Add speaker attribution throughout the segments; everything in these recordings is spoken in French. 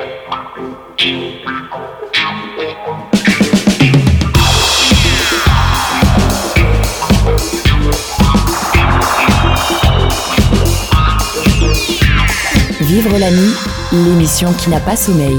Speaker 1: Vivre la nuit, l'émission qui n'a pas sommeil.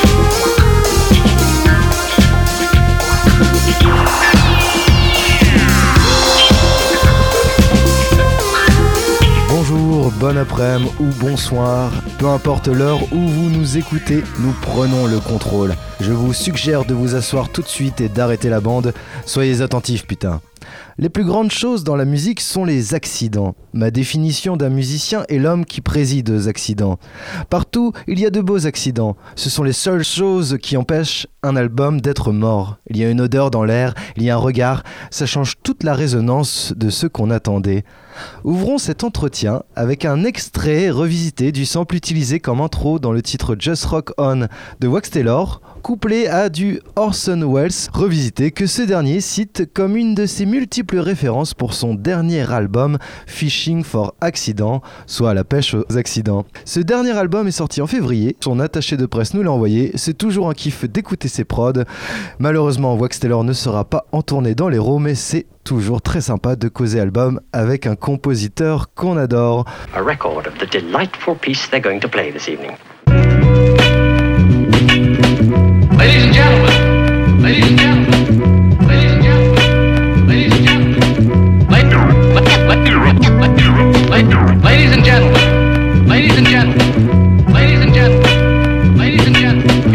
Speaker 2: Bonjour, bon après-midi ou bonsoir, peu importe l'heure où vous nous écoutez, nous prenons le contrôle. Je vous suggère de vous asseoir tout de suite et d'arrêter la bande. Soyez attentifs, putain. Les plus grandes choses dans la musique sont les accidents. Ma définition d'un musicien est l'homme qui préside aux accidents. Partout, il y a de beaux accidents. Ce sont les seules choses qui empêchent un album d'être mort. Il y a une odeur dans l'air, il y a un regard. Ça change toute la résonance de ce qu'on attendait. Ouvrons cet entretien avec un extrait revisité du sample utilisé comme intro dans le titre Just Rock On de Wax Taylor, couplé à du Orson Welles revisité que ce dernier cite comme une de ses multiples références pour son dernier album Fishing for Accident, soit à la pêche aux accidents. Ce dernier album est sorti en février, son attaché de presse nous l'a envoyé, c'est toujours un kiff d'écouter ses prods. Malheureusement, Wax Taylor ne sera pas en tournée dans l'Hérault, mais c'est toujours très sympa de causer album avec un compositeur qu'on adore.
Speaker 3: A record of the delightful piece they're going to play this evening.
Speaker 4: Ladies and gentlemen, ladies and gentlemen, ladies and gentlemen, ladies and gentlemen, ladies and gentlemen, ladies and gentlemen, ladies and gentlemen, ladies and gentlemen,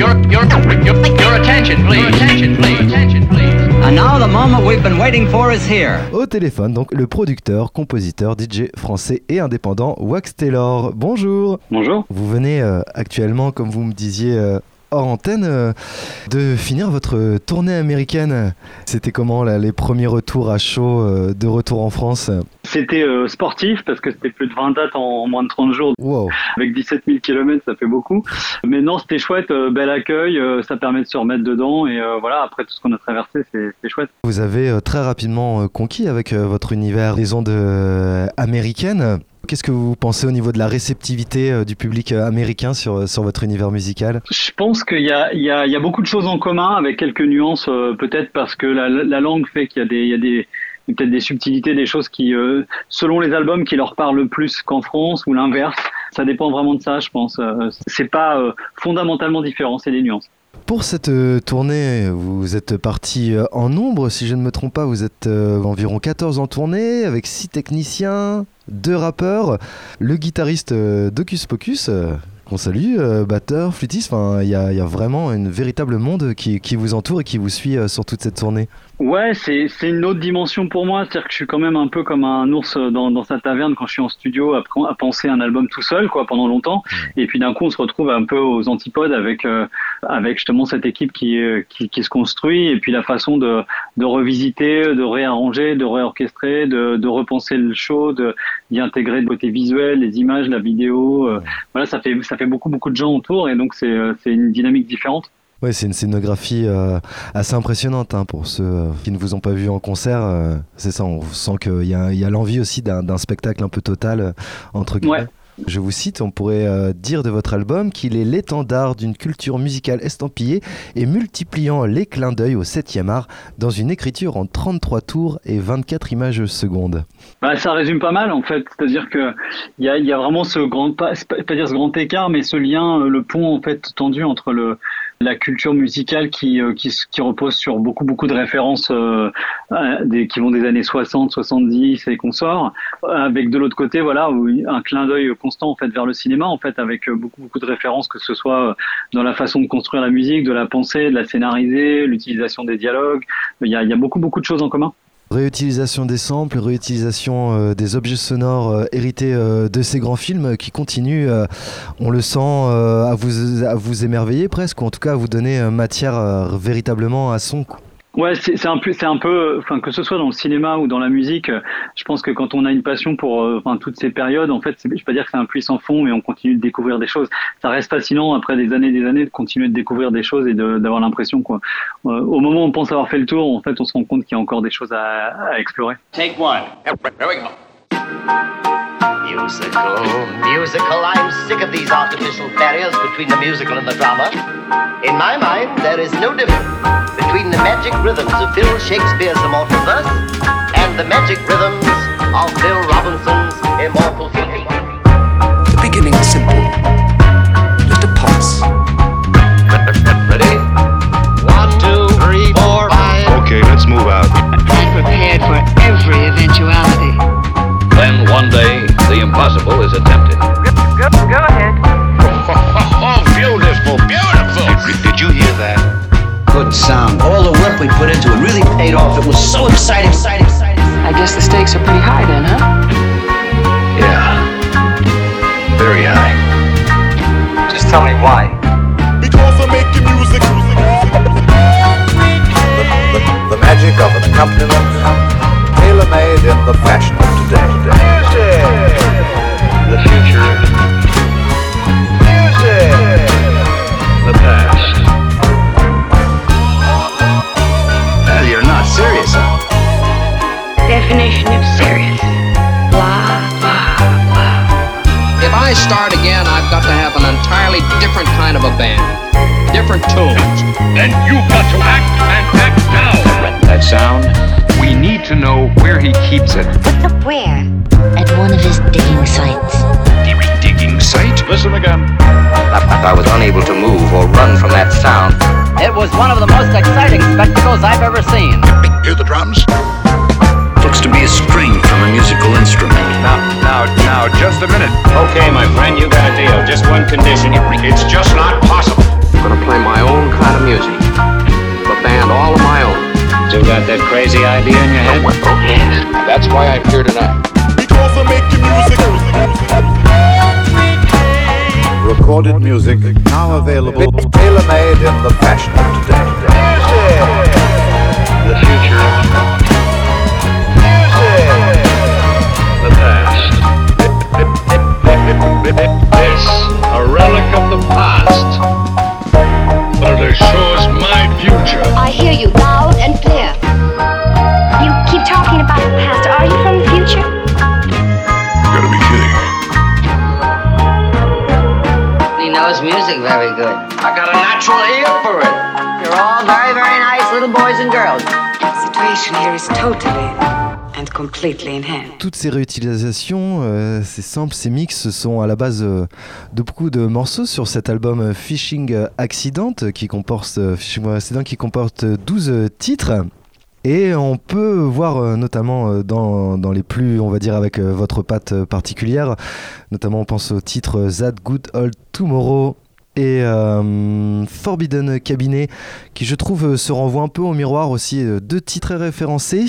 Speaker 4: your attention, please, attention, please, attention, please.
Speaker 5: And now the moment we've been waiting for is here.
Speaker 2: Au téléphone, donc, le producteur, compositeur, DJ français et indépendant Wax Taylor. Bonjour.
Speaker 6: Bonjour.
Speaker 2: Vous venez actuellement, comme vous me disiez hors antenne, de finir votre tournée américaine. C'était comment là, les premiers retours à chaud de retour en France?
Speaker 6: C'était sportif parce que c'était plus de 20 dates en moins de 30 jours.
Speaker 2: Wow.
Speaker 6: Avec 17 000 km, ça fait beaucoup. Mais non, c'était chouette, bel accueil, ça permet de se remettre dedans et voilà, après tout ce qu'on a traversé, c'est chouette.
Speaker 2: Vous avez très rapidement conquis avec votre univers les ondes américaines. Qu'est-ce que vous pensez au niveau de la réceptivité du public américain sur votre univers musical?
Speaker 6: Je pense qu'il y a beaucoup de choses en commun avec quelques nuances, peut-être parce que la langue fait qu'il y a peut-être des subtilités, des choses qui, selon les albums, qui leur parlent plus qu'en France ou l'inverse. Ça dépend vraiment de ça, je pense. C'est pas fondamentalement différent, c'est des nuances.
Speaker 2: Pour cette tournée, vous êtes parti en nombre, si je ne me trompe pas, vous êtes environ 14 en tournée, avec 6 techniciens, 2 rappeurs, le guitariste d'Hocus Pocus, qu'on salue, batteur, flûtiste, enfin, il y a vraiment un véritable monde qui vous entoure et qui vous suit sur toute cette tournée.
Speaker 6: Ouais, c'est une autre dimension pour moi, c'est-à-dire que je suis quand même un peu comme un ours dans sa taverne quand je suis en studio à penser un album tout seul, quoi, pendant longtemps, et puis d'un coup on se retrouve un peu aux antipodes avec justement cette équipe qui se construit, et puis la façon de revisiter, de réarranger, de réorchestrer, de repenser le show, d'y intégrer de beauté visuelle, les images, la vidéo, voilà, ça fait beaucoup de gens autour, et donc c'est une dynamique différente.
Speaker 2: Ouais, c'est une scénographie assez impressionnante pour ceux qui ne vous ont pas vu en concert. C'est ça, on sent qu'il y a l'envie aussi d'un spectacle un peu total, entre guillemets. Ouais. Je vous cite, on pourrait dire de votre album qu'il est l'étendard d'une culture musicale estampillée et multipliant les clins d'œil au 7e art dans une écriture en 33 tours et 24 images secondes.
Speaker 6: Bah, ça résume pas mal en fait, c'est-à-dire que il y a vraiment ce grand, pas dire ce grand écart, mais ce lien, le pont en fait tendu entre la culture musicale qui repose sur beaucoup de références qui vont des années 60, 70 et consorts, avec de l'autre côté voilà un clin d'œil constant en fait vers le cinéma en fait, avec beaucoup de références, que ce soit dans la façon de construire la musique, de la penser, de la scénariser, l'utilisation des dialogues. Il y a beaucoup de choses en commun.
Speaker 2: Réutilisation des samples, réutilisation des objets sonores hérités de ces grands films qui continuent, on le sent, à vous émerveiller presque, ou en tout cas à vous donner matière véritablement à son.
Speaker 6: Ouais, c'est un peu, enfin, que ce soit dans le cinéma ou dans la musique, je pense que quand on a une passion pour toutes ces périodes, en fait, je vais pas dire que c'est un puits sans fond, mais on continue de découvrir des choses. Ça reste fascinant après des années de continuer de découvrir des choses et d'avoir l'impression quoi. Au moment où on pense avoir fait le tour, en fait, on se rend compte qu'il y a encore des choses à explorer.
Speaker 4: Take one. Here we go.
Speaker 7: Musical, I'm sick of these artificial barriers between the musical and the drama. In my mind, there is no difference between the magic rhythms of Bill Shakespeare's immortal verse and the magic rhythms of Bill Robinson's immortal singing.
Speaker 8: The beginning is simple. Just a pulse.
Speaker 7: Ready? 1, 2, 3, 4, 5.
Speaker 9: Okay, let's move out.
Speaker 10: I'm prepared for every eventuality.
Speaker 11: Then one day, the impossible is attempted.
Speaker 10: Go ahead.
Speaker 9: Oh, beautiful, beautiful! Did you hear that?
Speaker 5: Good sound. All the work we put into it really paid off. It was so exciting.
Speaker 10: I guess the stakes are pretty high then, huh?
Speaker 9: Yeah. Very high.
Speaker 5: Just tell me why.
Speaker 12: Because I'm making music.
Speaker 13: The magic of an accompaniment, tailor-made in the fashion of today. Music!
Speaker 9: The future.
Speaker 13: Music!
Speaker 9: The past. Well, you're not serious, huh?
Speaker 10: Definition of serious. Blah, blah, blah.
Speaker 14: If I start again, I've got to have an entirely different kind of a band. Different tunes.
Speaker 9: Then you've got to act and act now.
Speaker 11: That sound, we need to know where he keeps it.
Speaker 15: Where? At one of his digging sites.
Speaker 9: Digging site?
Speaker 11: Listen again.
Speaker 5: I was unable to move or run from that sound. It was one of the most exciting spectacles I've ever seen.
Speaker 9: Hear the drums?
Speaker 8: Looks to be a string from a musical instrument.
Speaker 9: Now, just a minute.
Speaker 11: Okay, my friend, you got a deal. Just one condition.
Speaker 9: It's just not possible.
Speaker 14: I'm gonna play my own kind of music. A band all of my own.
Speaker 11: Still got that crazy idea in your head?
Speaker 14: Oh, yes. That's why I'm here tonight.
Speaker 12: Because I'm making music.
Speaker 13: Recorded music now available, tailor-made in the fashion of today. Music!
Speaker 9: The future.
Speaker 13: Music!
Speaker 9: The past.
Speaker 11: This, a relic of the past.
Speaker 9: But it shows my future.
Speaker 15: I hear you loud and clear. You keep talking about the past. Are you from the future?
Speaker 9: You gotta be kidding.
Speaker 5: He knows music very good. I got a natural ear for it. You're all very, very nice little boys and girls.
Speaker 10: The situation here is totally and completely in hand.
Speaker 2: Toutes ces réutilisations, ces samples, ces mix sont à la base de beaucoup de morceaux sur cet album Fishing Accident qui comporte 12 titres. Et on peut voir notamment dans les plus, on va dire, avec votre patte particulière, notamment on pense au titre That Good Old Tomorrow et Forbidden Cabinet, qui je trouve se renvoie un peu au miroir aussi, deux titres référencés.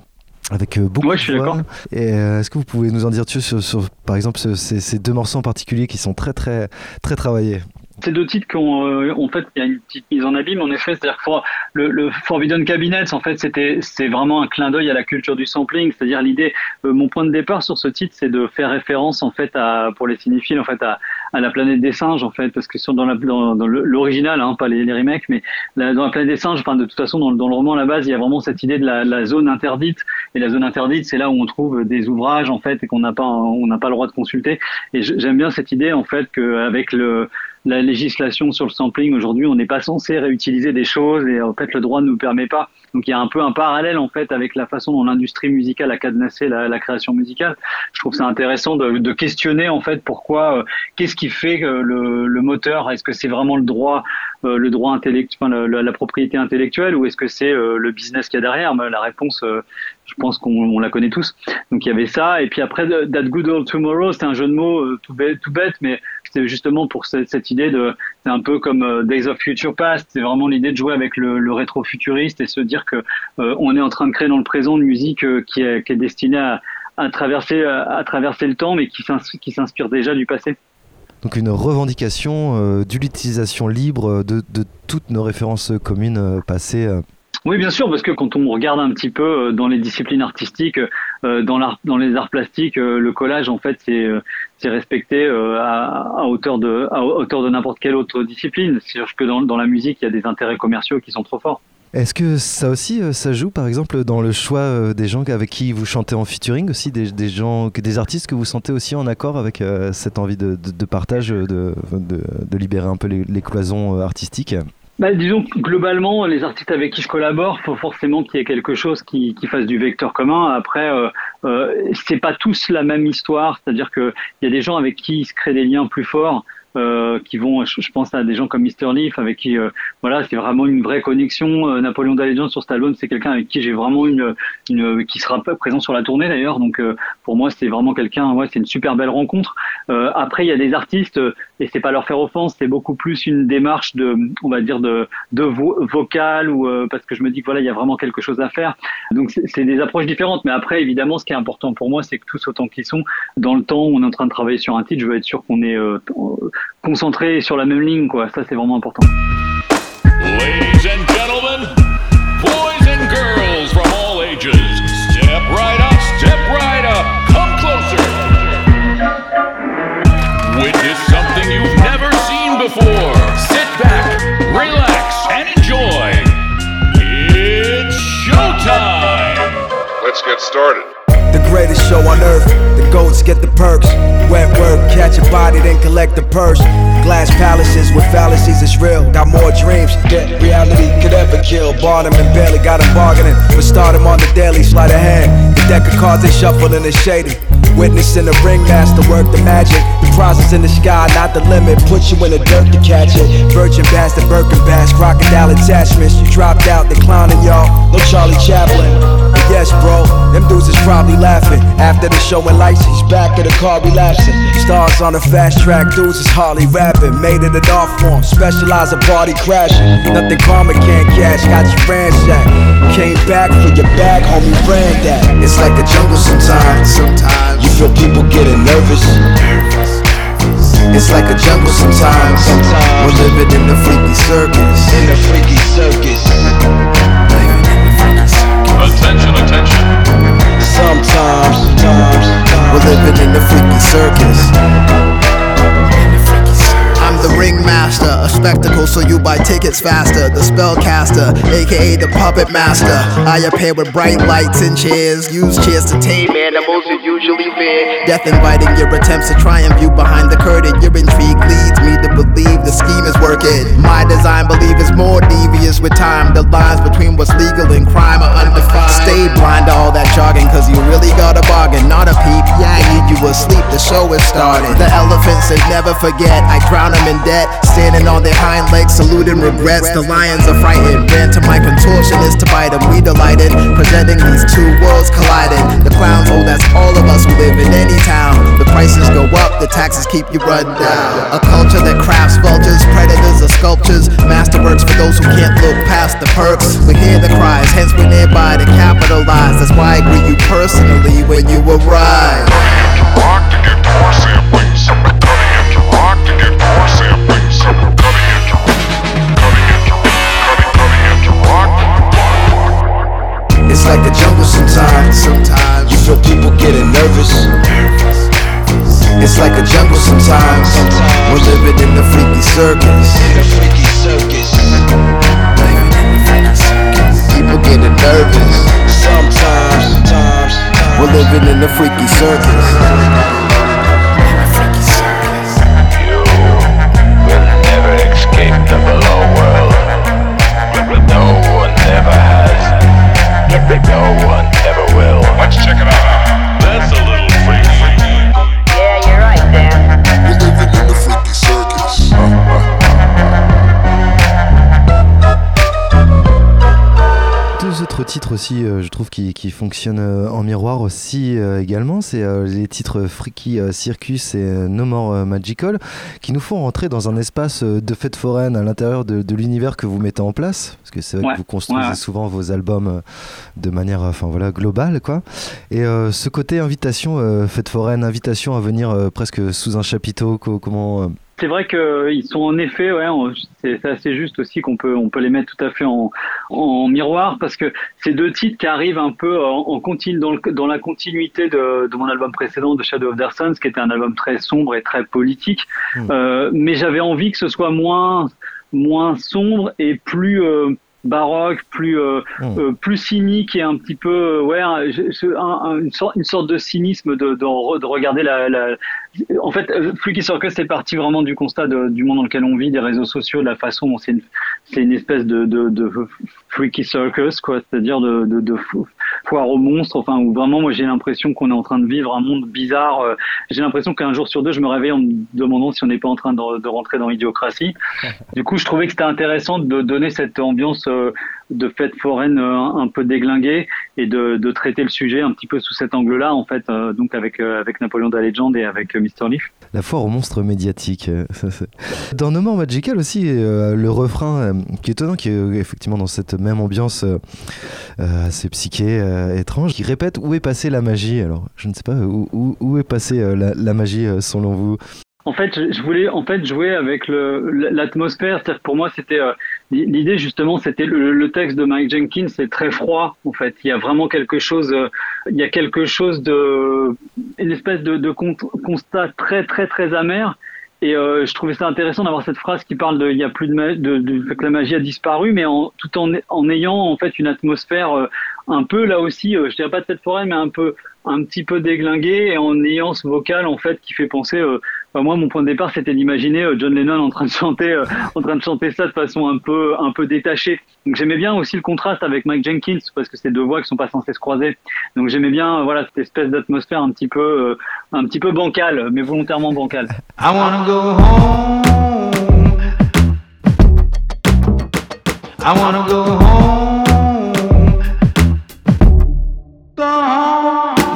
Speaker 2: Avec beaucoup
Speaker 6: de voix.
Speaker 2: Et est-ce que vous pouvez nous en dire dessus sur par exemple ces deux morceaux en particulier qui sont très très très travaillés?
Speaker 6: Ces deux titres en fait, il y a une petite mise en abîme, en effet. C'est-à-dire que le Forbidden Cabinet, en fait, c'est vraiment un clin d'œil à la culture du sampling. C'est-à-dire l'idée, mon point de départ sur ce titre, c'est de faire référence, en fait, pour les cinéphiles, en fait, à la planète des singes, en fait, parce que dans l'original, hein, pas les remakes, mais dans la planète des singes, enfin, de toute façon, dans le roman à la base, il y a vraiment cette idée de la zone interdite. Et la zone interdite, c'est là où on trouve des ouvrages, en fait, et qu'on n'a pas le droit de consulter. Et j'aime bien cette idée, en fait, qu'avec la législation sur le sampling aujourd'hui, on n'est pas censé réutiliser des choses et en fait le droit ne nous permet pas. Donc il y a un peu un parallèle en fait avec la façon dont l'industrie musicale a cadenassé la création musicale. Je trouve ça intéressant de questionner en fait pourquoi, qu'est-ce qui fait que le moteur, est-ce que c'est vraiment le droit intellectuel, enfin la propriété intellectuelle, ou est-ce que c'est le business qu'il y a derrière? La réponse, je pense qu'on la connaît tous. Donc il y avait ça, et puis après That Good Old Tomorrow, c'était un jeu de mots tout bête, mais c'était justement pour cette idée c'est un peu comme Days of Future Past, c'est vraiment l'idée de jouer avec le rétro-futuriste et se dire que on est en train de créer dans le présent une musique qui est destinée à traverser le temps, mais qui s'inspire déjà du passé.
Speaker 2: Donc une revendication de l'utilisation libre de toutes nos références communes passées.
Speaker 6: Oui, bien sûr, parce que quand on regarde un petit peu dans les disciplines artistiques, dans les arts plastiques, le collage, en fait, c'est respecté à hauteur de n'importe quelle autre discipline. C'est-à-dire que dans la musique, il y a des intérêts commerciaux qui sont trop forts.
Speaker 2: Est-ce que ça aussi, ça joue par exemple dans le choix des gens avec qui vous chantez en featuring aussi, des artistes que vous sentez aussi en accord avec cette envie de partage, de libérer un peu les cloisons artistiques?
Speaker 6: Disons que globalement, les artistes avec qui je collabore, faut forcément qu'il y ait quelque chose qui fasse du vecteur commun. Après, c'est pas tous la même histoire, c'est-à-dire que il y a des gens avec qui il se crée des liens plus forts. Qui vont, je pense à des gens comme Mr. Leaf avec qui voilà, c'est vraiment une vraie connexion. Napoléon Daléjon sur cet album, c'est quelqu'un avec qui j'ai vraiment une qui sera présent sur la tournée d'ailleurs, donc pour moi c'est vraiment quelqu'un, c'est une super belle rencontre. Après il y a des artistes et c'est pas leur faire offense, c'est beaucoup plus une démarche on va dire de vocal ou parce que je me dis que voilà, il y a vraiment quelque chose à faire. Donc c'est des approches différentes, mais après évidemment ce qui est important pour moi, c'est que tous autant qu'ils sont, dans le temps où on est en train de travailler sur un titre, je veux être sûr qu'on est concentré sur la même ligne, quoi. Ça, c'est vraiment important.
Speaker 12: Ladies and gentlemen, boys and girls from all ages, step right up, come closer. Witness something you've never seen before. Sit back, relax, and enjoy. It's showtime.
Speaker 9: Let's get started.
Speaker 16: The greatest show on earth, the goats get the perks. Wet work, catch a body, then collect the purse. Glass palaces with fallacies, it's real. Got more dreams than reality could ever kill. Bought him and barely got him bargaining, but start him on the daily, sleight of hand. The deck of cards they shuffle and it's shady. Witnessing the ringmaster work the magic. The prizes in the sky, not the limit. Put you in the dirt to catch it. Virgin bastard, Birkin bass, crocodile attachments. You dropped out, they clowning y'all. No Charlie Chaplin. And yes, bro, them dudes is probably laughing. After the show and lights, he's back at the car relapsing. Stars on the fast track, dudes is hardly rapping. Made it an art form, specialize in party crashing. Nothing karma can't catch, got you ransacked. Came back for your bag, homie, ran that. It's like a jungle sometimes. You feel people getting nervous. It's like a jungle sometimes. We're living in the freaky circus.
Speaker 12: Attention.
Speaker 16: Sometimes we're living in the freaky circus. I'm the ringmaster, a spectacle so you buy tickets faster. The spellcaster, aka the puppet master. I appear with bright lights and chairs. Use chairs to tame animals you usually fear. Death inviting your attempts to try and view behind the curtain. Your intrigue leads me to believe the scheme is working. My design believe is more devious with time. The lines between what's legal and crime are undefined. Stay blind to all that jogging, cause you really got a bargain. Not a peep, yeah, I need you asleep, the show is starting. The elephants they never forget, I drown them in debt. Standing on their hind legs, saluting regrets. The lions are frightened, ran to my contortionist to bite them. We delighted, presenting these two worlds colliding. The clowns, oh that's all of us who live in any town. The prices go up, the taxes keep you run down. A culture that crafts vultures, predators or sculptures. Masterworks for those who can't look past the perks. We hear the cries, hence we're nearby to capitalize. That's why I greet you personally when you arrive.
Speaker 9: Rock to get more samplings. Rock to get more samplings.
Speaker 16: It's like a jungle sometimes. You feel people getting nervous. It's like a jungle sometimes. We're living in the freaky circus. People getting nervous. Sometimes we're living in the freaky circus.
Speaker 9: The below world. No one ever has. No one ever will. Let's check it out. That's a little freaky.
Speaker 5: Yeah, you're right, Dan.
Speaker 9: We're living in the freaky circus.
Speaker 2: Deux autres titres aussi, je trouve, qui fonctionnent en miroir aussi également, c'est les titres Freaky Circus et No More Magical, qui nous font rentrer dans un espace de fête foraine à l'intérieur de l'univers que vous mettez en place, parce que c'est vrai que vous construisez souvent vos albums de manière globale, quoi. Et ce côté invitation, fête foraine, invitation à venir presque sous un chapiteau, comment...
Speaker 6: C'est vrai qu'ils sont en effet, c'est assez juste aussi qu'on peut les mettre tout à fait en miroir, parce que c'est deux titres qui arrivent un peu dans la continuité de mon album précédent, de Shadow of Their Sons, qui était un album très sombre et très politique. Mais j'avais envie que ce soit moins sombre et plus baroque, plus cynique et un petit peu une sorte de cynisme de regarder en fait, Freaky Circus c'est parti vraiment du constat du monde dans lequel on vit, des réseaux sociaux, de la façon dont c'est une espèce de Freaky Circus, quoi, c'est-à-dire de foire aux monstres, enfin, où vraiment moi j'ai l'impression qu'on est en train de vivre un monde bizarre. J'ai l'impression qu'un jour sur deux je me réveille en me demandant si on n'est pas en train de rentrer dans l'idiocratie. Du coup je trouvais que c'était intéressant de donner cette ambiance de fête foraine un peu déglinguée et de traiter le sujet un petit peu sous cet angle-là, en fait, donc avec Napoléon da Legend et avec Mr. Leaf.
Speaker 2: La foire aux monstres médiatiques. Dans No More Magical aussi, le refrain qui est étonnant, qui est effectivement dans cette même ambiance assez psyché, étrange, qui répète « Où est passée la magie ?» Alors, je ne sais pas, où est passée la magie selon vous ?
Speaker 6: En fait, je voulais jouer avec l'atmosphère. C'est-à-dire que pour moi, c'était l'idée justement, c'était le texte de Mike Jenkins, c'est très froid. En fait, il y a vraiment quelque chose une espèce de constat très très très amer. Et je trouvais ça intéressant d'avoir cette phrase qui parle il y a plus de fait que la magie a disparu, mais tout en ayant en fait une atmosphère un peu là aussi, je dirais pas de fête foraine, mais un petit peu déglingué, et en ayant ce vocal en fait qui fait penser. Moi, mon point de départ, c'était d'imaginer John Lennon en train de chanter ça de façon un peu détachée. Donc j'aimais bien aussi le contraste avec Mike Jenkins, parce que c'est deux voix qui sont pas censées se croiser. Donc j'aimais bien cette espèce d'atmosphère un petit peu bancale, mais volontairement bancale.
Speaker 17: I wanna go home. I wanna go home. Go home.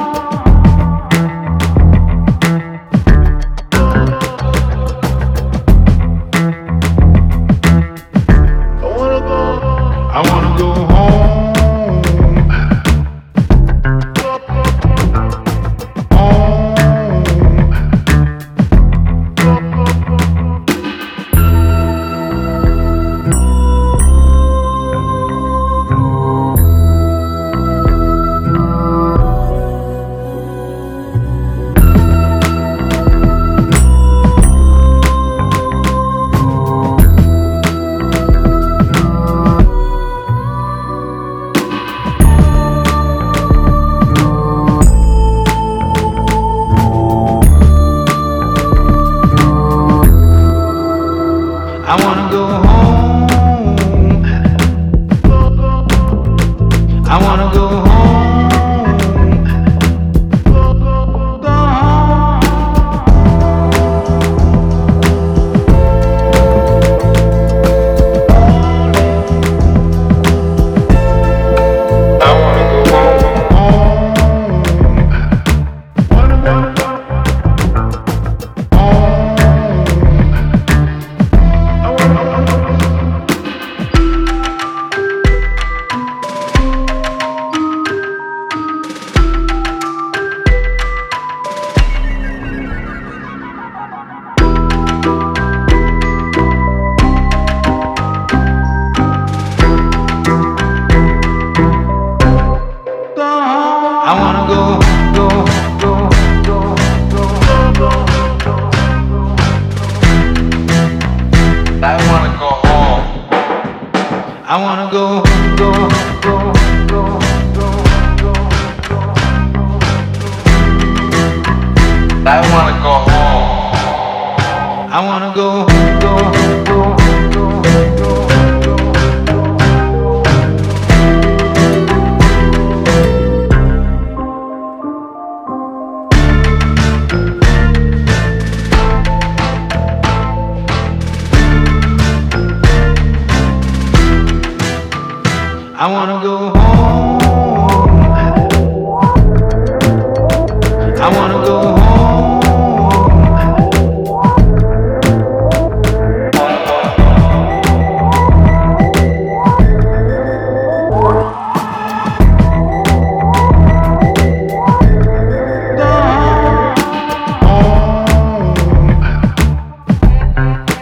Speaker 17: I wanna go home. I wanna go home. I wanna go home. Go home. I wanna go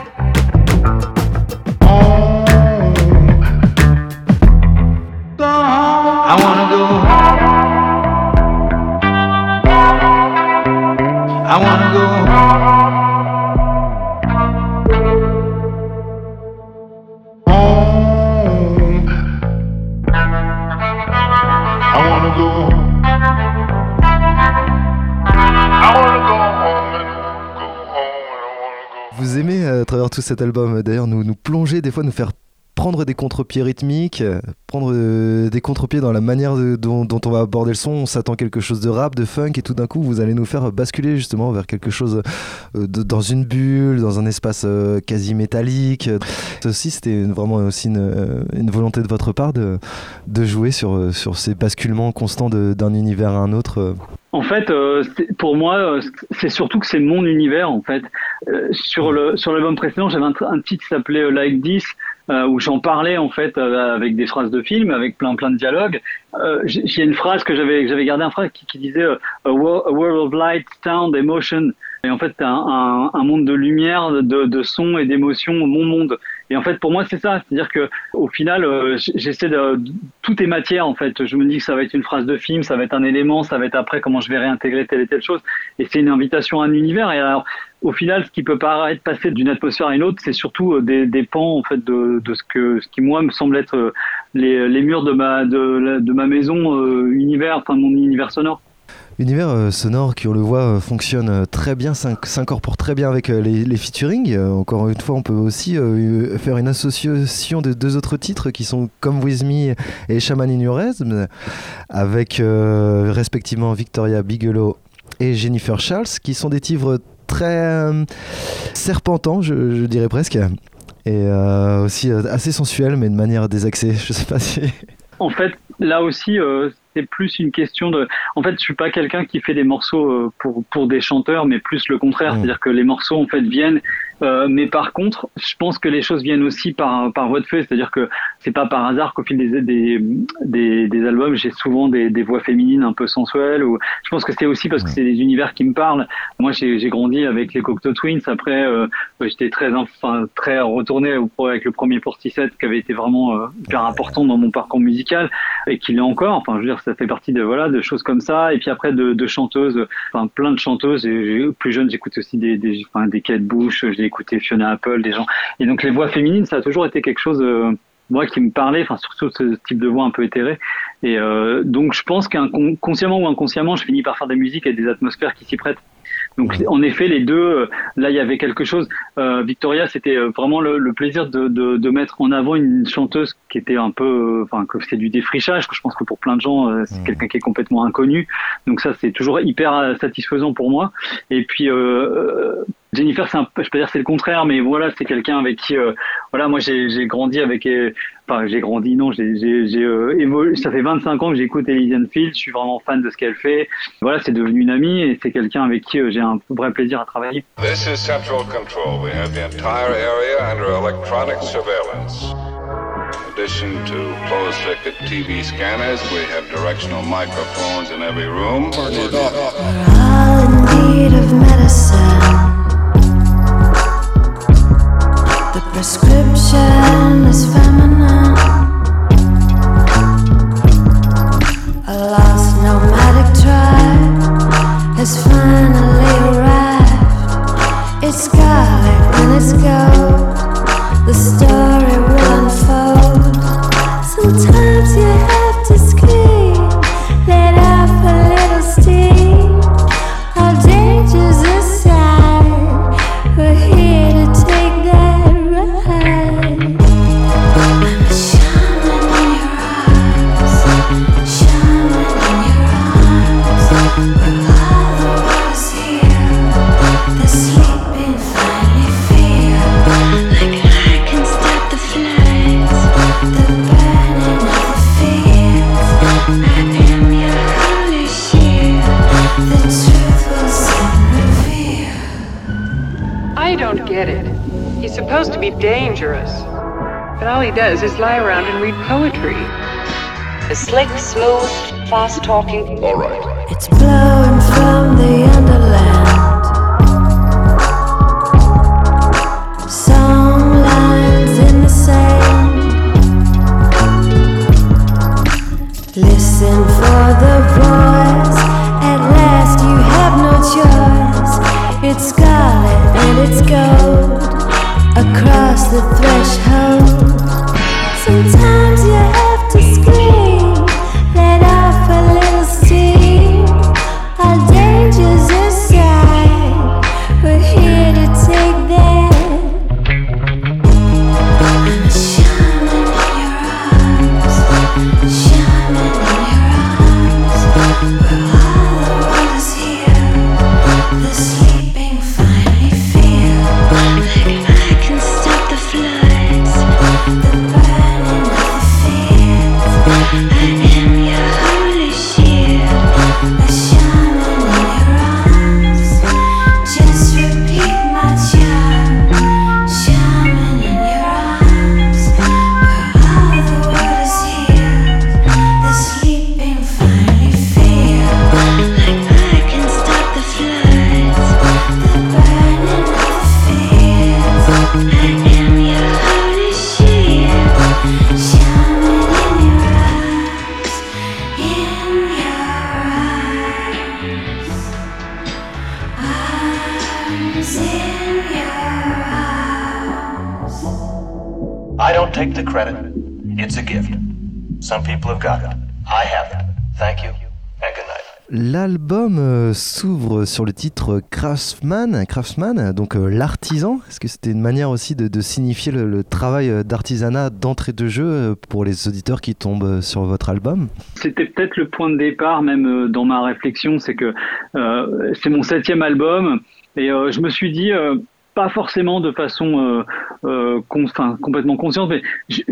Speaker 17: home.
Speaker 2: tout cet album, d'ailleurs, nous plonger, des fois nous faire prendre des contre-pieds rythmiques, prendre des contre-pieds dans la manière dont on va aborder le son. On s'attend quelque chose de rap, de funk, et tout d'un coup vous allez nous faire basculer justement vers quelque chose dans une bulle, dans un espace quasi métallique. Ceci, c'était vraiment aussi une volonté de votre part de jouer sur ces basculements constants d'un univers à un autre.
Speaker 6: En fait, pour moi, c'est surtout que c'est mon univers. En fait, sur l'album précédent, j'avais un titre qui s'appelait Like This, où j'en parlais en fait avec des phrases de film, avec plein de dialogues. Il y a une phrase que j'avais gardé, une phrase qui disait a world of light, sound, emotion. Et en fait, un monde de lumière, de son et d'émotion, mon monde. Et en fait, pour moi, c'est ça. C'est-à-dire que, au final, j'essaie tout est matière, en fait. Je me dis que ça va être une phrase de film, ça va être un élément, ça va être après comment je vais réintégrer telle et telle chose. Et c'est une invitation à un univers. Et alors, au final, ce qui peut paraître passer d'une atmosphère à une autre, c'est surtout des pans, en fait, de ce qui, moi, me semble être les murs de ma maison, univers, enfin, mon univers sonore.
Speaker 2: Univers sonore qui, on le voit, fonctionne très bien, s'incorpore très bien avec les featuring. Encore une fois, on peut aussi faire une association de deux autres titres qui sont Come With Me et Shaman in Your Rhythm, avec respectivement Victoria Bigelow et Jennifer Charles, qui sont des titres très serpentants, je dirais presque, et aussi assez sensuels, mais de manière désaxée. Je sais pas si...
Speaker 6: En fait, là aussi... c'est plus une question de... En fait, je suis pas quelqu'un qui fait des morceaux pour des chanteurs, mais plus le contraire. C'est-à-dire que les morceaux, en fait, viennent... mais par contre, je pense que les choses viennent aussi par voie de fait. C'est-à-dire que c'est pas par hasard qu'au fil des albums, j'ai souvent des voix féminines un peu sensuelles. Ou... Je pense que c'est aussi parce que c'est des univers qui me parlent. Moi, j'ai grandi avec les Cocteau Twins. Après, j'étais très retourné avec le premier Portishead, qui avait été vraiment hyper important dans mon parcours musical, et qui l'est encore. Enfin, je veux dire, ça fait partie de choses comme ça. Et puis après, de chanteuses, enfin, plein de chanteuses. Et plus jeune, j'écoutais aussi des Kate Bush, j'ai écouté Fiona Apple, des gens. Et donc, les voix féminines, ça a toujours été quelque chose, moi, qui me parlait, enfin, surtout ce type de voix un peu éthérée. Et donc, je pense qu'inconsciemment ou inconsciemment, je finis par faire des musiques et des atmosphères qui s'y prêtent. Donc, en effet, les deux, là, il y avait quelque chose. Victoria, c'était vraiment le plaisir de mettre en avant une chanteuse qui était un peu, que c'est du défrichage, que je pense que pour plein de gens, c'est quelqu'un qui est complètement inconnu. Donc ça, c'est toujours hyper satisfaisant pour moi. Et puis, Jennifer, je peux dire c'est le contraire, mais voilà, c'est quelqu'un avec qui, moi j'ai grandi avec, j'ai grandi, non, ça fait 25 ans que j'écoute Elysian Fields, je suis vraiment fan de ce qu'elle fait. Voilà, c'est devenu une amie et c'est quelqu'un avec qui j'ai un vrai plaisir à travailler.
Speaker 9: This is Central Control. We have the entire area under electronic surveillance. In addition to closed-circuit TV scanners, we have directional microphones in every room.
Speaker 18: Turn it up. We're all in need of medicine. The prescription is feminine. A lost nomadic tribe has finally arrived. It's scarlet and it's gold. The story will unfold. Sometimes you have to scream, let off a little steam. All dangers aside, we're here to take that ride. I'm a shaman in your eyes, shaman in your eyes. We're all the ones here, the sleeping finally feel like I can stop the flies, the burning of the fields. I am your holy shield, the truth will soon reveal.
Speaker 10: I don't get it. He's supposed to be dangerous, but all he does is lie around and read poetry.
Speaker 5: Slick, smooth, fast-talking.
Speaker 9: All right.
Speaker 18: It's blowing from the underland. Song lines in the sand. Listen for the voice. At last you have no choice. It's scarlet and it's gold. Across the threshold. Sometimes you have to scream. Let off a little steam. All dangers aside.
Speaker 19: don't take the credit. It's a gift. Some people have got it. I have it. Thank you and good night.
Speaker 2: L'album s'ouvre sur le titre Craftsman, donc l'artisan. Est-ce que c'était une manière aussi de signifier le travail d'artisanat d'entrée de jeu pour les auditeurs qui tombent sur votre album?
Speaker 6: C'était peut-être le point de départ même dans ma réflexion, c'est que c'est mon 7e album et je me suis dit... pas forcément de façon complètement consciente, mais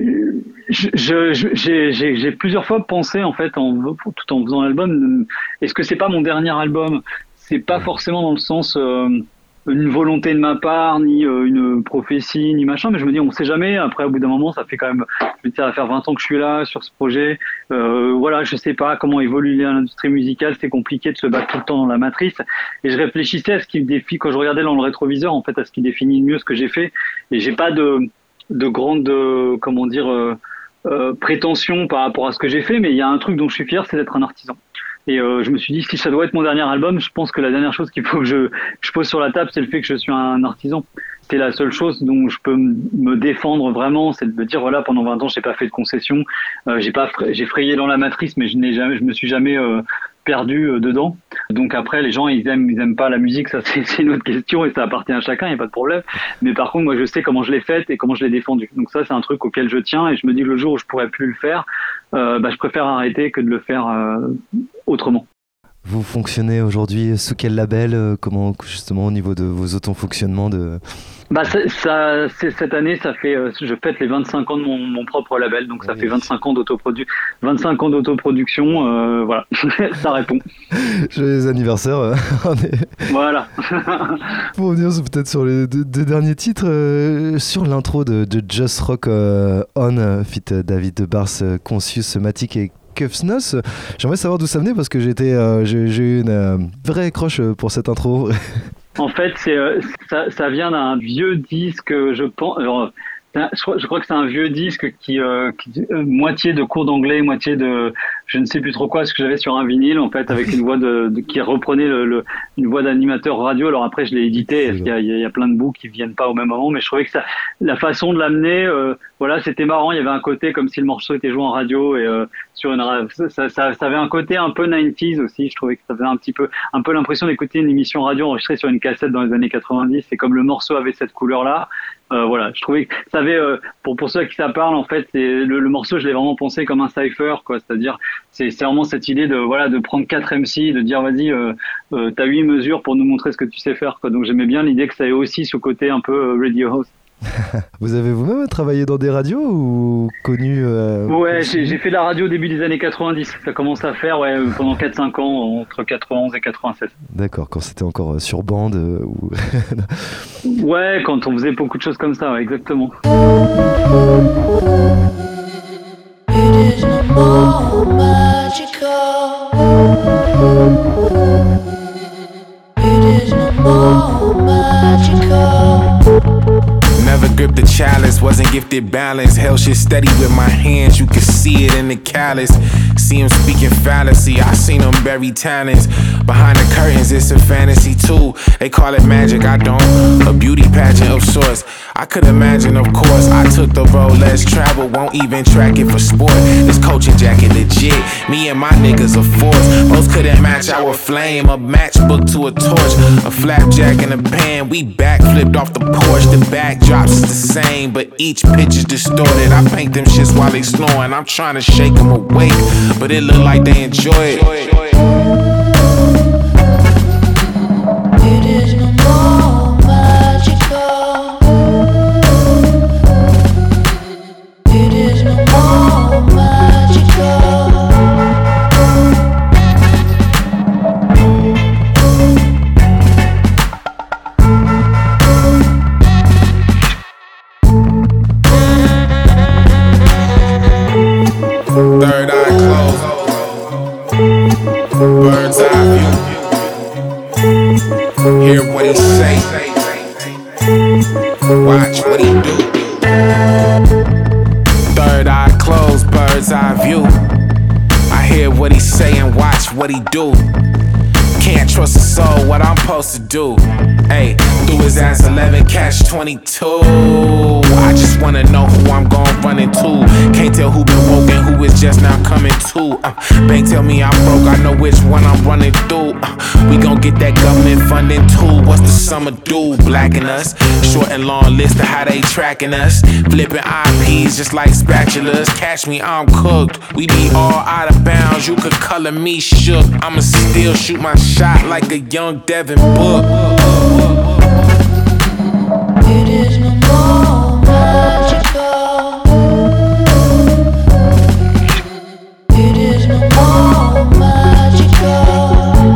Speaker 6: j'ai plusieurs fois pensé en fait, tout en faisant l'album, est-ce que c'est pas mon dernier album? C'est pas forcément dans le sens une volonté de ma part, ni une prophétie, ni machin, mais je me dis on sait jamais. Après, au bout d'un moment, ça fait quand même, ça va faire 20 ans que je suis là sur ce projet. Voilà, je sais pas comment évolue l'industrie musicale, c'est compliqué de se battre tout le temps dans la matrice. Et je réfléchissais à ce qui me définit, quand je regardais dans le rétroviseur, en fait, à ce qui définit mieux ce que j'ai fait. Et j'ai pas de grande, comment dire, prétention par rapport à ce que j'ai fait, mais il y a un truc dont je suis fier, c'est d'être un artisan. Et je me suis dit, si ça doit être mon dernier album, je pense que la dernière chose qu'il faut que je pose sur la table, c'est le fait que je suis un artisan. C'est la seule chose dont je peux me défendre vraiment, c'est de me dire, voilà, pendant 20 ans, j'ai pas fait de concessions, j'ai frayé dans la matrice, mais je me suis jamais perdu dedans. Donc après, les gens, ils aiment pas la musique, ça c'est une autre question et ça appartient à chacun, il n'y a pas de problème. Mais par contre, moi, je sais comment je l'ai faite et comment je l'ai défendue. Donc ça, c'est un truc auquel je tiens et je me dis que le jour où je pourrais plus le faire, je préfère arrêter que de le faire autrement.
Speaker 2: Vous fonctionnez aujourd'hui sous quel label? Comment, justement, au niveau de vos autofonctionnements
Speaker 6: cette année, ça fait, je fête les 25 ans de mon propre label, donc ça fait 25 ans d'autoproduction, voilà, ça répond.
Speaker 2: Joyeux anniversaire.
Speaker 6: Voilà.
Speaker 2: Pour revenir peut-être sur les deux derniers titres, sur l'intro de Just Rock On, fit David Bars, Conscious, Matic et Kufsnos, j'aimerais savoir d'où ça venait parce que j'ai eu une vraie accroche pour cette intro.
Speaker 6: En fait, ça vient d'un vieux disque, je pense. Alors, je crois que c'est un vieux disque qui moitié de cours d'anglais, moitié de je ne sais plus trop quoi, ce que j'avais sur un vinyle en fait, avec une voix qui reprenait une voix d'animateur radio. Alors après, je l'ai édité. Il y a plein de bouts qui viennent pas au même moment, mais je trouvais que la façon de l'amener, voilà, c'était marrant. Il y avait un côté comme si le morceau était joué en radio et sur ça avait un côté un peu 90s aussi. Je trouvais que ça faisait un peu l'impression d'écouter une émission radio enregistrée sur une cassette dans les années 90. Et comme le morceau avait cette couleur-là. Voilà, je trouvais que ça avait, pour ceux à qui ça parle, en fait, le morceau, je l'ai vraiment pensé comme un cypher, quoi. C'est-à-dire, c'est vraiment cette idée de prendre 4 MC, de dire, vas-y, t'as 8 mesures pour nous montrer ce que tu sais faire, quoi. Donc, j'aimais bien l'idée que ça ait aussi ce côté un peu radio host.
Speaker 2: Vous avez vous-même travaillé dans des radios ou connu
Speaker 6: Ouais, j'ai fait de la radio au début des années 90. Ça commence à faire pendant 4-5 ans, entre 91 et 96.
Speaker 2: D'accord, quand c'était encore sur bande ou...
Speaker 6: Ouais, quand on faisait beaucoup de choses comme ça, ouais, exactement.
Speaker 18: It is no more magical. It is no more magical.
Speaker 20: Never gripped the chalice, wasn't gifted balance. Held shit steady with my hands, you could see it in the callus. See him speaking fallacy, I seen him bury talents. Behind the curtains, it's a fantasy too. They call it magic, I don't. A beauty pageant of sorts. I could imagine, of course, I took the road less traveled, won't even track it for sport. This coaching jacket legit, me and my niggas a force. Most couldn't match our flame, a matchbook to a torch. A flapjack in a pan, we backflipped off the porch. The backdrops is the same, but each pitch is distorted. I paint them shits while they snoring, I'm trying to shake them awake, but it look like they enjoy it.
Speaker 18: It is no more magical. It is no more magical.
Speaker 20: Third eye closed, bird's eye view. Hear what he say, watch what he do. Third eye closed, bird's eye view. I hear what he say and watch what he do. Can't can't trust a soul, what I'm supposed to do? Hey, through his ass 11, catch 22. I just wanna know who I'm gon' run into. Can't tell who been woke and who is just now coming to. Bank tell me I'm broke, I know which one I'm running through. We gon' get that government funding too. What's the summer do? Blacking us. Short and long list of how they tracking us. Flipping IPs just like spatulas. Catch me, I'm cooked. We be all out of bounds. You could color me shook. I'ma still shoot my shot like a young Devin Book.
Speaker 18: It is no more magical. It is no more magical.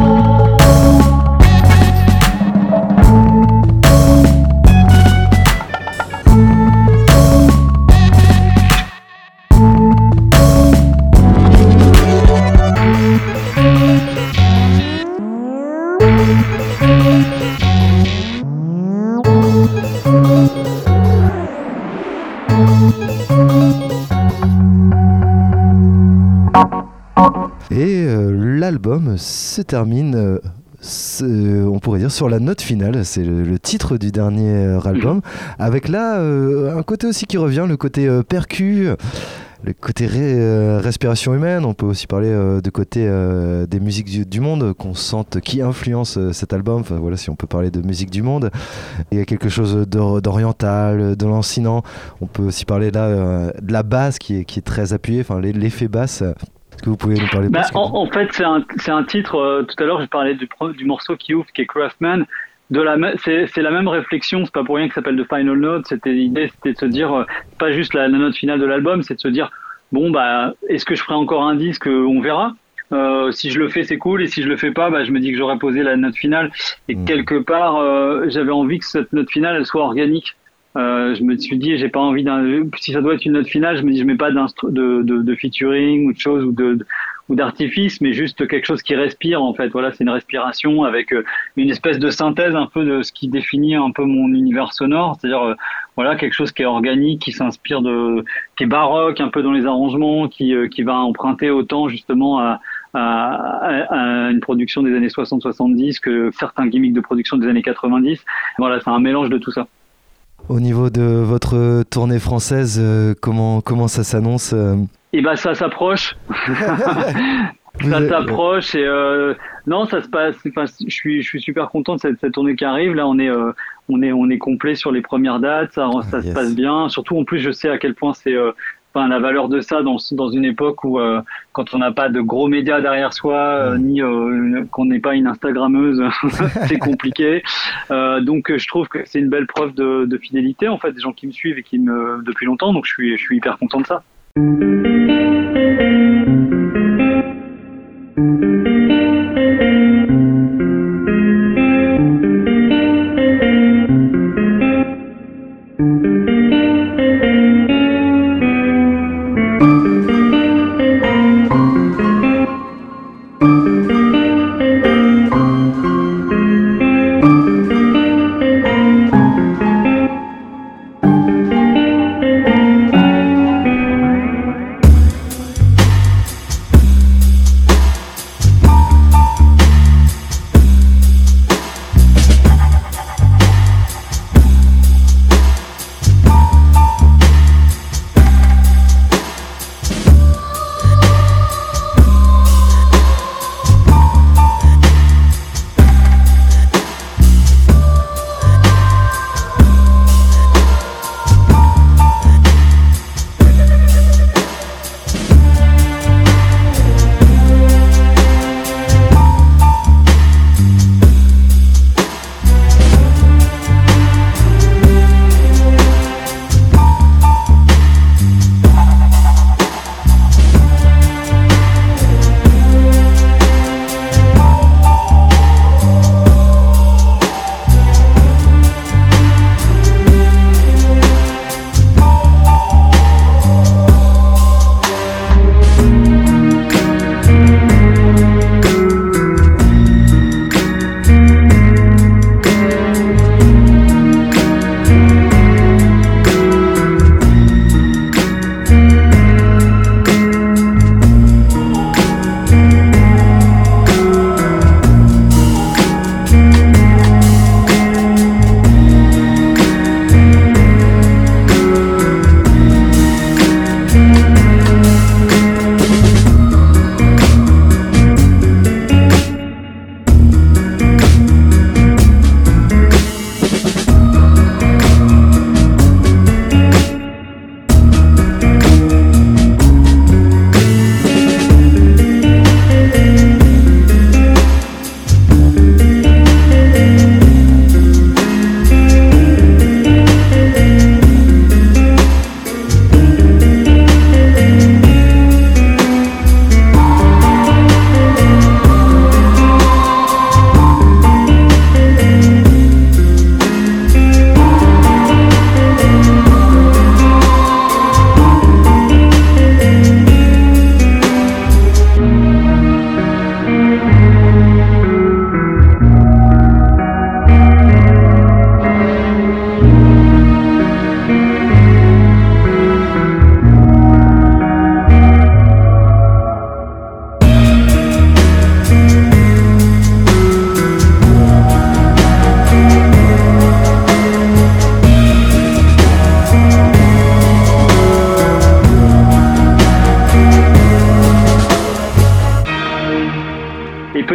Speaker 2: Et l'album se termine, on pourrait dire, sur la note finale. C'est le titre du dernier album, avec là un côté aussi qui revient, le côté percu, le côté respiration humaine. On peut aussi parler de côté des musiques du monde qu'on sente qui influence cet album. Enfin voilà, si on peut parler de musique du monde, il y a quelque chose d'oriental, de lancinant. On peut aussi parler là de la basse qui est très appuyée, enfin l'effet basse. Est-ce que vous pouvez nous parler
Speaker 6: en fait, c'est un titre. Tout à l'heure, j'ai parlé du morceau qui ouvre, qui est Craftman. C'est la même réflexion. C'est pas pour rien que ça s'appelle The Final Note. L'idée, c'était de se dire, pas juste la note finale de l'album, c'est de se dire, bon bah, est-ce que je ferai encore un disque? On verra. Si je le fais, c'est cool, et si je le fais pas, bah, je me dis que j'aurais posé la note finale. Et quelque part, j'avais envie que cette note finale, elle soit organique. Je me suis dit, j'ai pas envie si ça doit être une note finale, je me dis, je mets pas de featuring ou de choses ou d'artifice, mais juste quelque chose qui respire, en fait. Voilà, c'est une respiration avec une espèce de synthèse un peu de ce qui définit un peu mon univers sonore. C'est-à-dire, voilà, quelque chose qui est organique, qui s'inspire qui est baroque un peu dans les arrangements, qui va emprunter autant justement à une production des années 60-70 que certains gimmicks de production des années 90. Voilà, c'est un mélange de tout ça.
Speaker 2: Au niveau de votre tournée française, comment ça s'annonce
Speaker 6: Et bah ça s'approche. Ça s'approche et non, ça se passe. Je suis super content de cette tournée qui arrive. Là, on est complet sur les premières dates. Ça se passe bien. Surtout en plus, je sais à quel point c'est la valeur de ça dans une époque où quand on n'a pas de gros médias derrière soi, ni qu'on n'est pas une Instagrammeuse, c'est compliqué. Donc je trouve que c'est une belle preuve de fidélité, en fait, des gens qui me suivent et depuis longtemps. Donc je suis hyper content de ça.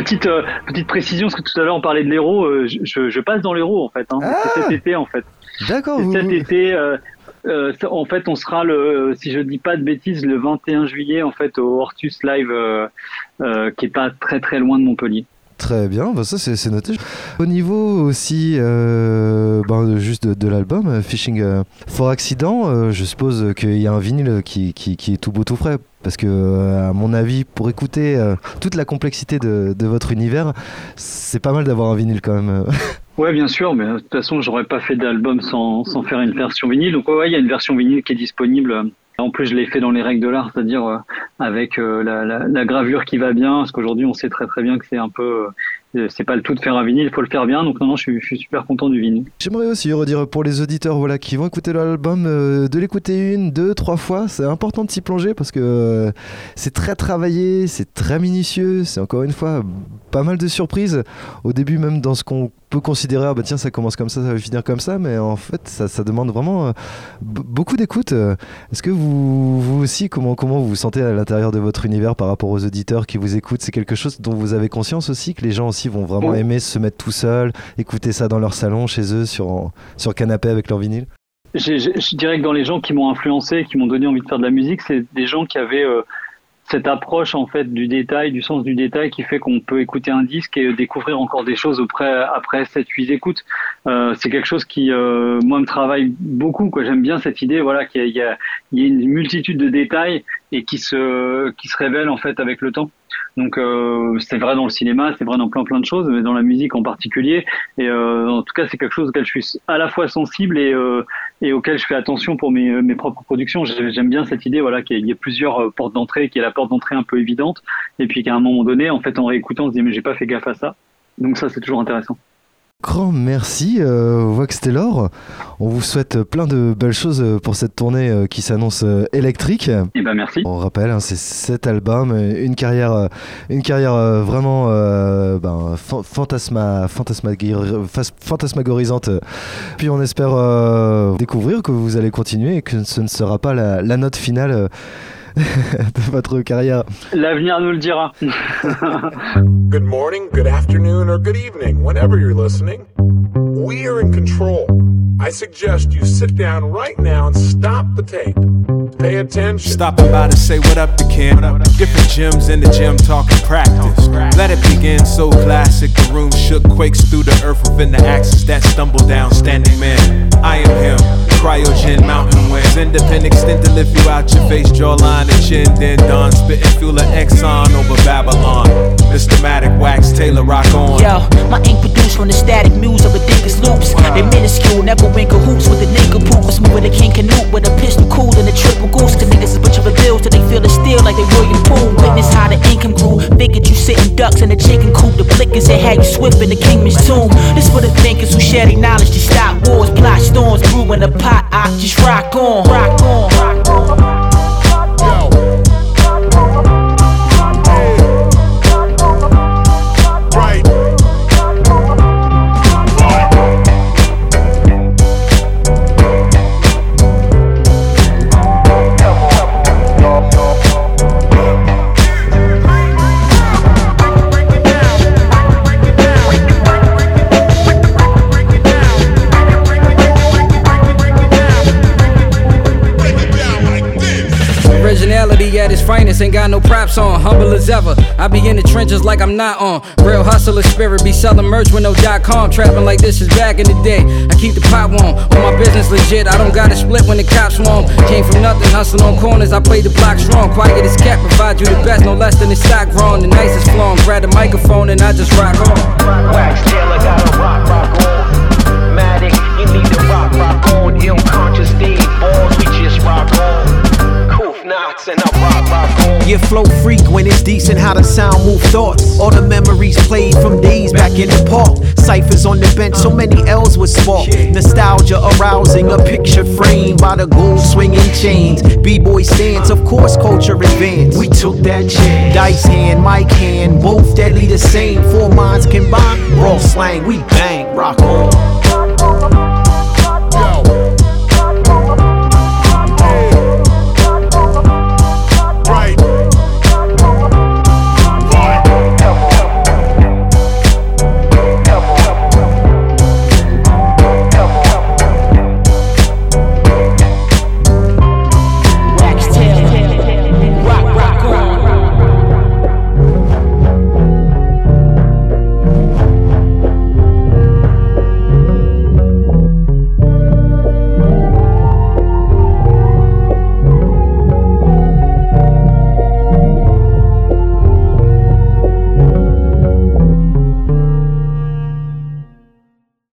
Speaker 6: petite précision, parce que tout à l'heure on parlait de l'Hérault, je passe dans l'Hérault en fait. C'est cet été en fait.
Speaker 2: D'accord.
Speaker 6: Cet été. En fait, on sera si je dis pas de bêtises, le 21 juillet en fait au Hortus Live, qui est pas très très loin de Montpellier.
Speaker 2: Très bien, ça c'est noté. Au niveau aussi juste de l'album Fishing for Accident, je suppose qu'il y a un vinyle qui est tout beau tout frais, parce que à mon avis, pour écouter toute la complexité de votre univers, c'est pas mal d'avoir un vinyle quand même.
Speaker 6: Ouais, bien sûr, mais de toute façon, j'aurais pas fait d'album sans faire une version vinyle. Donc ouais, il y a une version vinyle qui est disponible. En plus, je l'ai fait dans les règles de l'art, c'est-à-dire avec la gravure qui va bien, parce qu'aujourd'hui, on sait très très bien que c'est un peu... c'est pas le tout de faire un vinyle, il faut le faire bien, donc non, je suis super content du vinyle.
Speaker 2: J'aimerais aussi redire pour les auditeurs qui vont écouter l'album, de l'écouter 1, 2, 3 fois, c'est important de s'y plonger, parce que c'est très travaillé, c'est très minutieux, c'est encore une fois pas mal de surprises, au début même dans ce qu'on peut considérer, tiens, ça commence comme ça va finir comme ça, mais en fait ça demande vraiment beaucoup d'écoute. Est-ce que vous aussi, comment vous vous sentez à l'intérieur de votre univers par rapport aux auditeurs qui vous écoutent? C'est quelque chose dont vous avez conscience aussi, que les gens aussi vont vraiment aimer se mettre tout seuls, écouter ça dans leur salon, chez eux, sur canapé avec leur vinyle?
Speaker 6: Je dirais que dans les gens qui m'ont influencé, qui m'ont donné envie de faire de la musique, c'est des gens qui avaient cette approche en fait du détail, du sens du détail, qui fait qu'on peut écouter un disque et découvrir encore des choses après 7-8 écoutes. C'est quelque chose qui moi me travaille beaucoup, quoi. J'aime bien cette idée, qu'il y a une multitude de détails et qui se révèlent en fait avec le temps. Donc c'est vrai dans le cinéma, c'est vrai dans plein de choses, mais dans la musique en particulier. Et en tout cas, c'est quelque chose auquel je suis à la fois sensible et auquel je fais attention pour mes propres productions. J'aime bien cette idée, qu'il y ait plusieurs portes d'entrée, qu'il y ait la porte d'entrée un peu évidente, et puis qu'à un moment donné, en fait, en réécoutant, on se dit mais j'ai pas fait gaffe à ça. Donc ça, c'est toujours intéressant.
Speaker 2: Grand merci Wax Taylor, on vous souhaite plein de belles choses pour cette tournée qui s'annonce électrique.
Speaker 6: Et merci.
Speaker 2: On rappelle, c'est cet album, une carrière vraiment fantasmagorisante. Puis on espère découvrir que vous allez continuer et que ce ne sera pas la note finale de votre carrière.
Speaker 6: L'avenir nous le dira.
Speaker 20: Good morning, good afternoon, or good evening, whenever you're listening. We are in control. I suggest you sit down right now and stop the tape. Pay attention.
Speaker 21: Stopping by to say what up to Ken. Different gyms in the gym talking practice. Let it begin, so classic. The room shook, quakes through the earth within the axis that stumble down, standing man. I am him. Cryogen, mountain winds. Independent, extend to lift you out your face, jawline and chin, then done. Spitting fuel of Exxon over Babylon. Systematic Wax Taylor, rock on.
Speaker 22: Yo, my ink produced from the static muse of ridiculous loops. They minuscule, never in cahoots with the nigga poop. Was moving a King Canute with a pistol cool and a triple goose. The niggas is a bunch of bills till they feel the steel like they William Poole. Witness how the income grew. Figured you sitting ducks in the chicken coop. The blickers that had you swift in the kingman's tomb. This for the thinkers who share their knowledge to stop wars, plot storms, brew in the pot. I just rock on, rock on, rock on.
Speaker 23: At its finest, ain't got no props on, humble as ever. I be in the trenches like I'm not on. Real hustler spirit, be selling merch with no .com. Trapping like this is back in the day. I keep the pot warm, when my business legit. I don't gotta split when the cops swarm. Came from nothing, hustling on corners. I play the block strong. Quiet as cat, provide you the best, no less than the stock wrong. The nicest flown, grab the microphone and I just rock on.
Speaker 24: Wax Taylor gotta rock on. Matic, you need to rock on. Ill conscious Dave balls, we just rock on. Knots and I rock on.
Speaker 25: Your flow freak when it's decent, how the sound move thoughts. All the memories played from days back in the park. Ciphers on the bench, so many L's was sparked. Nostalgia arousing a picture framed by the gold swinging chains. B-boy stance, of course culture advanced. We took that chance. Dice hand, mic hand, both deadly the same. Four minds combined, raw slang, we bang, rock on.